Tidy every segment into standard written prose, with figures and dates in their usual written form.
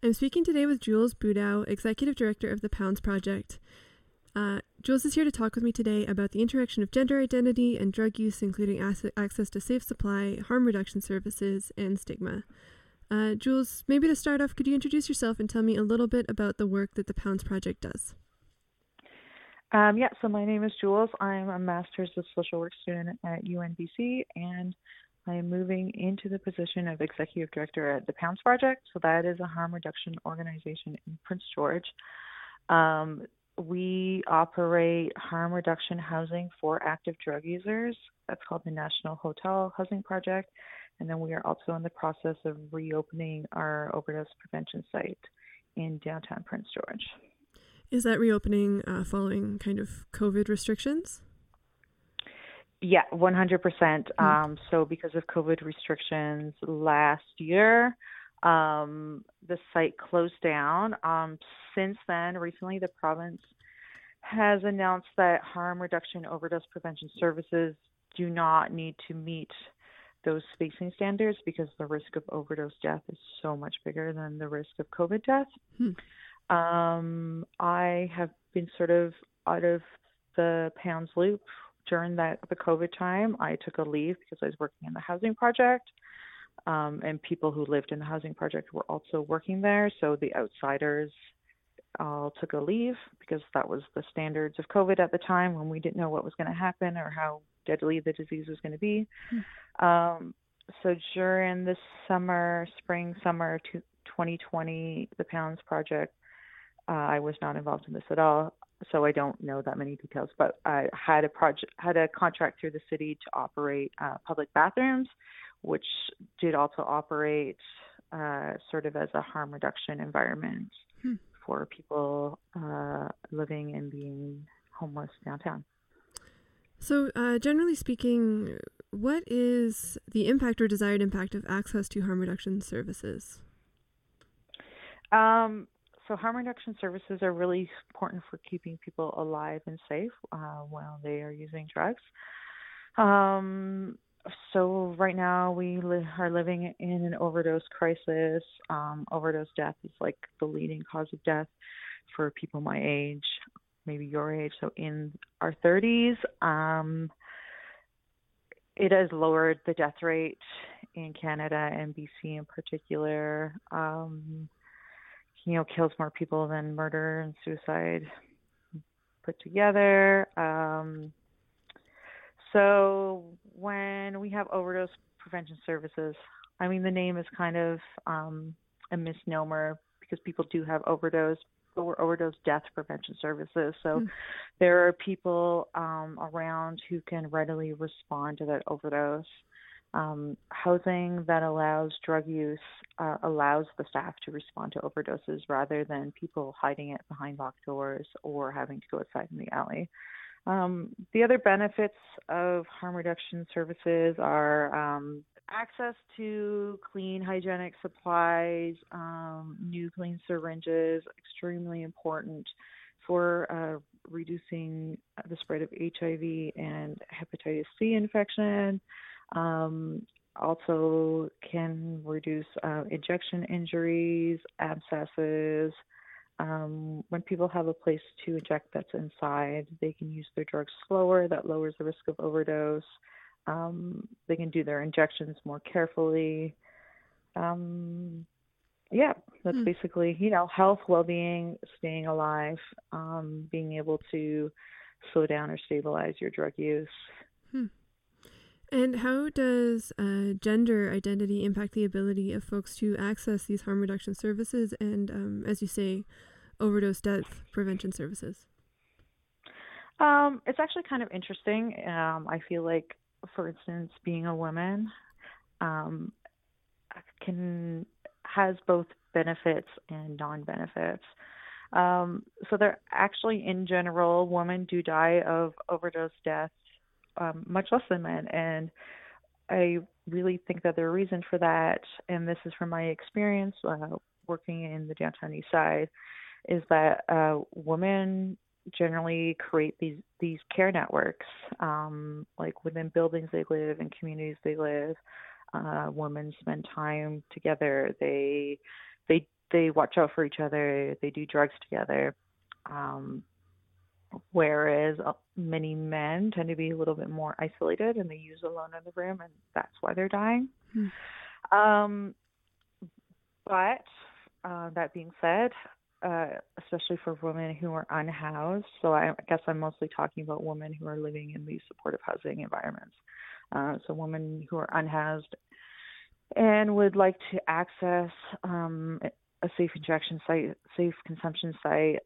I'm speaking today with Jules Budow, Executive Director of the Pounds Project. Jules is here to talk with me today about the interaction of gender identity and drug use, including access to safe supply, harm reduction services, and stigma. Jules, maybe to start off, could you introduce yourself and tell me a little bit about the work that the Pounds Project does? So my name is Jules. I'm a Master's of Social Work student at UNBC, and I am moving into the position of Executive Director at the Pounds Project. So that is a harm reduction organization in Prince George. We operate harm reduction housing for active drug users. That's called the National Hotel Housing Project. And then we are also in the process of reopening our overdose prevention site in downtown Prince George. Is that reopening following kind of COVID restrictions? Yeah, 100%. So because of COVID restrictions last year, the site closed down. Since then, recently, the province has announced that harm reduction overdose prevention services do not need to meet those spacing standards because the risk of overdose death is so much bigger than the risk of COVID death. I have been sort of out of the Pounds loop during the COVID time. I took a leave because I was working in the housing project, and people who lived in the housing project were also working there. So the outsiders all took a leave because that was the standards of COVID at the time when we didn't know what was going to happen or how deadly the disease was going to be. So during the summer 2020, the Pounds Project, I was not involved in this at all, so I don't know that many details. But I had a contract through the city to operate public bathrooms, which did also operate sort of as a harm reduction environment for people living and being homeless downtown. So generally speaking, what is the impact or desired impact of access to harm reduction services? So harm reduction services are really important for keeping people alive and safe while they are using drugs. So right now we are living in an overdose crisis. Overdose death is like the leading cause of death for people my age, maybe your age, so in our 30s. It has lowered the death rate in Canada and BC in particular. Kills more people than murder and suicide put together. So when we have overdose prevention services, I mean, the name is kind of a misnomer because people do have overdose, but we're overdose death prevention services. So there are people around who can readily respond to that overdose. Housing that allows drug use allows the staff to respond to overdoses rather than people hiding it behind locked doors or having to go outside in the alley. The other benefits of harm reduction services are access to clean, hygienic supplies, new clean syringes, extremely important for reducing the spread of HIV and hepatitis C infection. Also can reduce injection injuries, abscesses. When people have a place to inject that's inside, they can use their drugs slower. That lowers the risk of overdose. They can do their injections more carefully. That's basically, health, well-being, staying alive, being able to slow down or stabilize your drug use. And how does gender identity impact the ability of folks to access these harm reduction services and, as you say, overdose death prevention services? It's actually kind of interesting. I feel like, for instance, being a woman has both benefits and non-benefits. So they're actually, in general, women do die of overdose death much less than men. And I really think that the reason for that, and this is from my experience working in the downtown east side, is that women generally create these care networks, like within buildings they live and communities they live. Women spend time together. They they watch out for each other, they do drugs together. Whereas many men tend to be a little bit more isolated and they use alone in the room, and that's why they're dying. Um, but that being said, especially for women who are unhoused, so I guess I'm mostly talking about women who are living in these supportive housing environments. So women who are unhoused and would like to access a safe injection site, safe consumption site.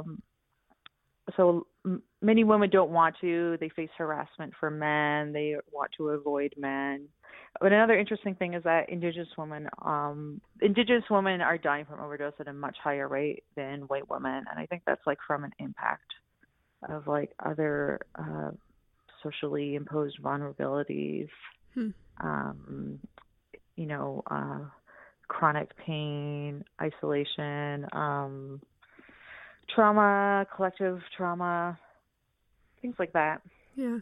So many women don't want to. They face harassment from men. They want to avoid men. But another interesting thing is that Indigenous women are dying from overdose at a much higher rate than white women, and I think that's like from an impact of like other socially imposed vulnerabilities. Chronic pain, isolation, trauma, collective trauma, things like that. Yeah.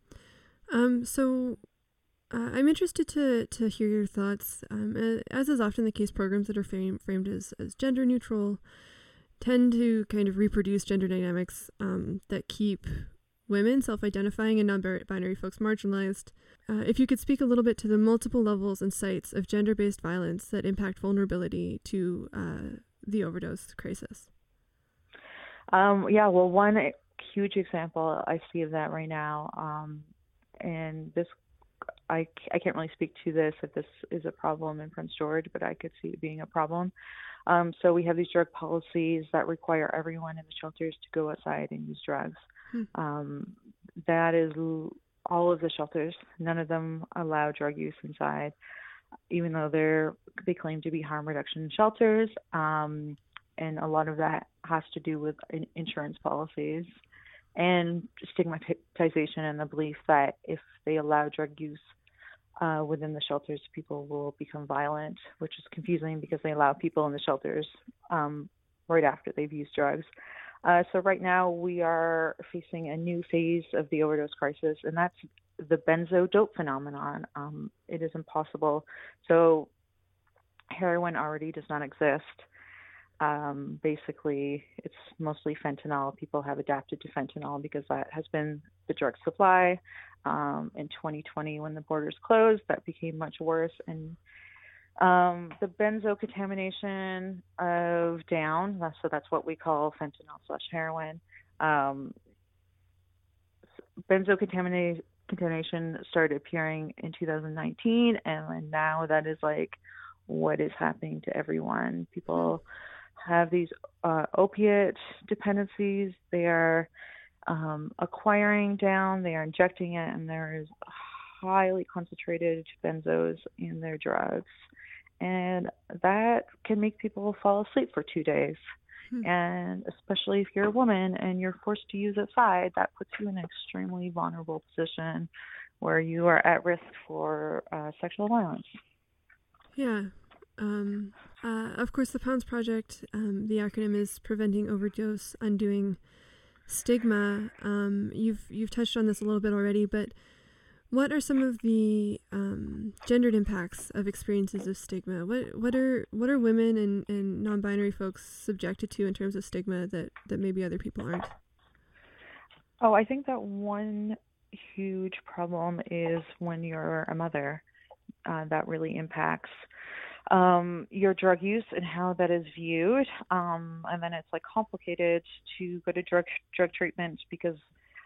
So I'm interested to hear your thoughts. As is often the case, programs that are framed as gender neutral tend to kind of reproduce gender dynamics that keep women, self-identifying, and non-binary folks marginalized. If you could speak a little bit to the multiple levels and sites of gender-based violence that impact vulnerability to the overdose crisis. Well, one huge example I see of that right now, and this, I can't really speak to this if this is a problem in Prince George, but I could see it being a problem. So we have these drug policies that require everyone in the shelters to go outside and use drugs. That is all of the shelters. None of them allow drug use inside, even though they claim to be harm reduction shelters. And a lot of that has to do with insurance policies and stigmatization and the belief that if they allow drug use within the shelters, people will become violent, which is confusing because they allow people in the shelters right after they've used drugs. So right now we are facing a new phase of the overdose crisis, and that's the benzo dope phenomenon. It is impossible. So heroin already does not exist. Basically, it's mostly fentanyl. People have adapted to fentanyl because that has been the drug supply. In 2020, when the borders closed, that became much worse. And the benzo contamination of down, so that's what we call fentanyl/heroin. Benzo contamination started appearing in 2019, and now that is like what is happening to everyone. People have these opiate dependencies. They are acquiring down, they are injecting it, and there is highly concentrated benzos in their drugs. And that can make people fall asleep for 2 days. And especially if you're a woman and you're forced to use outside, that puts you in an extremely vulnerable position where you are at risk for sexual violence. Yeah. Of course, the POUNDS Project, the acronym is Preventing Overdose, Undoing Stigma. You've touched on this a little bit already, but what are some of the gendered impacts of experiences of stigma? What are women and non-binary folks subjected to in terms of stigma that maybe other people aren't? Oh, I think that one huge problem is when you're a mother. That really impacts your drug use and how that is viewed. And then it's like complicated to go to drug treatment because,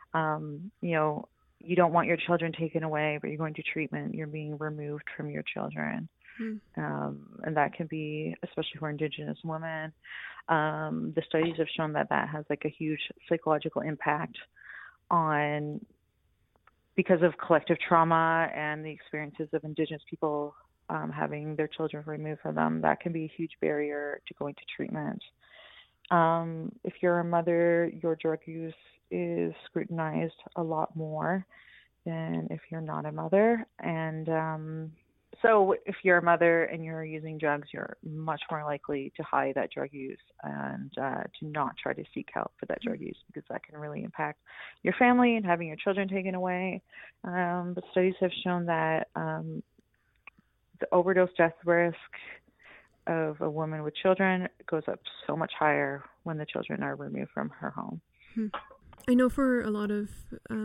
you don't want your children taken away, but you're going to treatment, you're being removed from your children. And that can be, especially for Indigenous women, the studies have shown that has like a huge psychological impact on, because of collective trauma and the experiences of Indigenous people having their children removed from them. That can be a huge barrier to going to treatment. If you're a mother, your drug use is scrutinized a lot more than if you're not a mother. And so if you're a mother and you're using drugs, you're much more likely to hide that drug use and to not try to seek help for that drug use, because that can really impact your family and having your children taken away. But studies have shown that the overdose death risk of a woman with children goes up so much higher when the children are removed from her home. I know for a lot of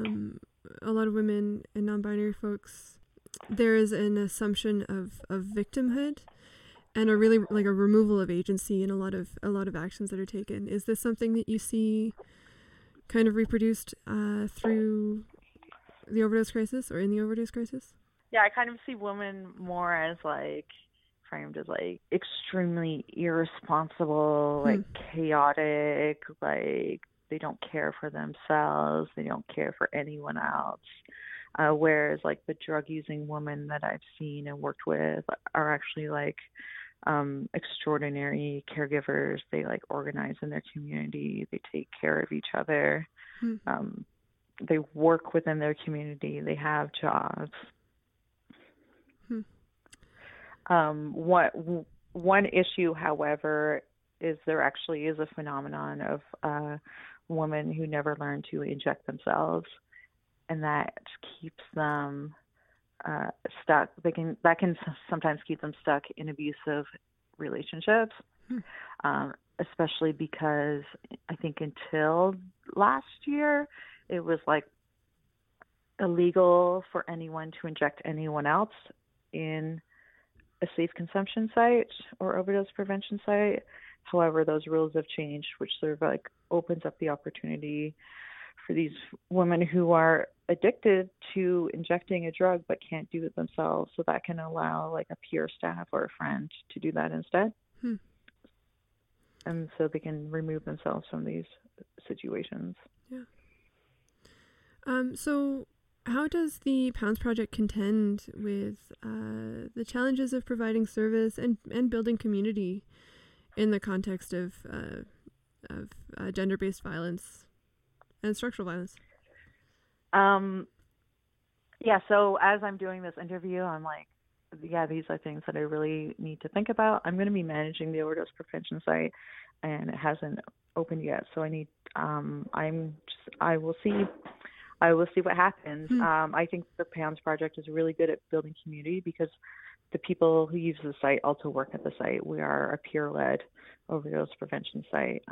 women and non-binary folks, there is an assumption of victimhood and a really like a removal of agency in a lot of actions that are taken. Is this something that you see kind of reproduced through the overdose crisis or in the overdose crisis? Yeah, I kind of see women more as like framed as like extremely irresponsible, like chaotic, like they don't care for themselves, they don't care for anyone else. Whereas like the drug using women that I've seen and worked with are actually like extraordinary caregivers. They like organize in their community, they take care of each other. They work within their community, they have jobs. One issue, however, is there actually is a phenomenon of women who never learn to inject themselves, and that keeps them stuck. That can sometimes keep them stuck in abusive relationships, especially because I think until last year it was like illegal for anyone to inject anyone else in a safe consumption site or overdose prevention site. However, those rules have changed, which sort of like opens up the opportunity for these women who are addicted to injecting a drug but can't do it themselves. So that can allow like a peer staff or a friend to do that instead. And so they can remove themselves from these situations. Yeah. So how does the Pounds Project contend with the challenges of providing service and building community in the context of gender-based violence and structural violence? Yeah, so as I'm doing this interview, I'm like, yeah, these are things that I really need to think about. I'm going to be managing the overdose prevention site, and it hasn't opened yet. So I need, I will see what happens. I think the Pounds Project is really good at building community because the people who use the site also work at the site. We are a peer-led overdose prevention site.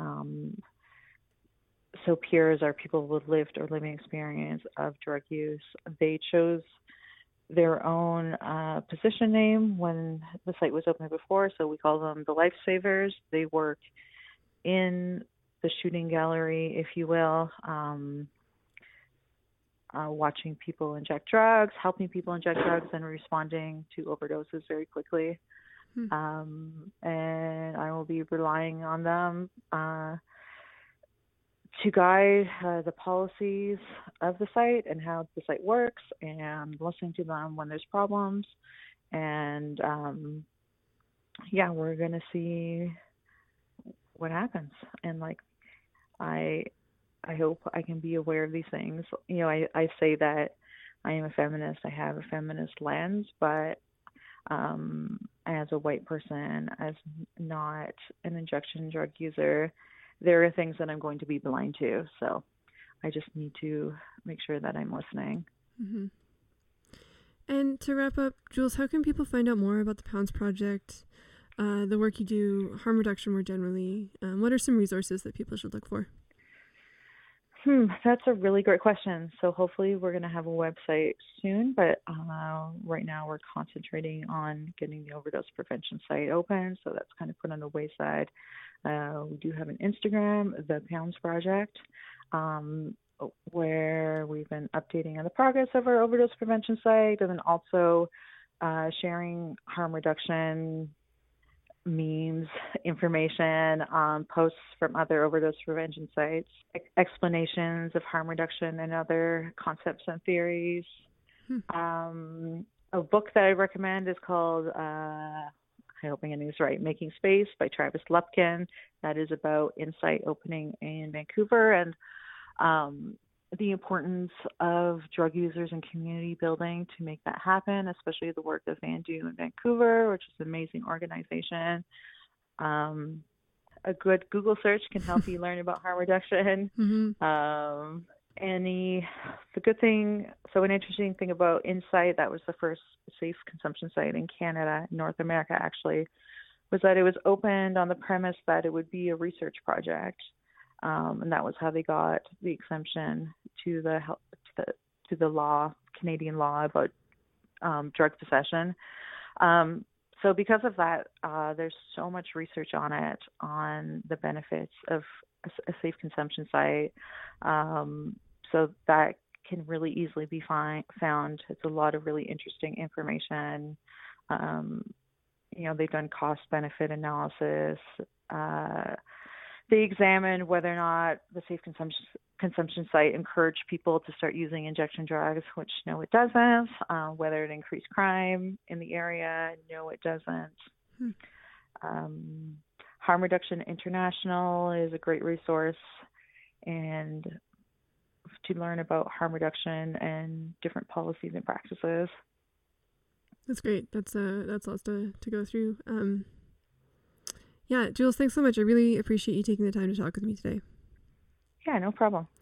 So peers are people with lived or living experience of drug use. They chose their own position name when the site was open before, so we call them the Lifesavers. They work in the shooting gallery, if you will, watching people inject drugs, helping people inject drugs, and responding to overdoses very quickly. And I will be relying on them to guide the policies of the site and how the site works, and listening to them when there's problems. And we're going to see what happens. And like, I hope I can be aware of these things. You know, I say that I am a feminist. I have a feminist lens, but as a white person, as not an injection drug user, there are things that I'm going to be blind to. So I just need to make sure that I'm listening. And to wrap up, Jules, how can people find out more about the Pounds Project, the work you do, harm reduction more generally? What are some resources that people should look for? That's a really great question. So hopefully we're going to have a website soon, but right now we're concentrating on getting the overdose prevention site open. So that's kind of put on the wayside. We do have an Instagram, the Pounds Project, where we've been updating on the progress of our overdose prevention site, and then also sharing harm reduction memes, information, posts from other overdose prevention sites, explanations of harm reduction and other concepts and theories. A book that I recommend is called, I hope I'm getting this right, Making Space by Travis Lupkin. That is about Insight opening in Vancouver and the importance of drug users and community building to make that happen, especially the work of VanDu in Vancouver, which is an amazing organization. A good Google search can help you learn about harm reduction. The good thing, so an interesting thing about Insight, that was the first safe consumption site in Canada, North America actually, was that it was opened on the premise that it would be a research project, and that was how they got the exemption to the law, Canadian law about drug possession. So because of that, there's so much research on it, on the benefits of a safe consumption site. So that can really easily be found. It's a lot of really interesting information. They've done cost-benefit analysis. They examined whether or not the safe consumption site encouraged people to start using injection drugs, which no, it doesn't. Whether it increased crime in the area, no, it doesn't. Harm Reduction International is a great resource, and to learn about harm reduction and different policies and practices. That's great. That's lots to go through. Yeah, Jules, thanks so much. I really appreciate you taking the time to talk with me today. Yeah, no problem.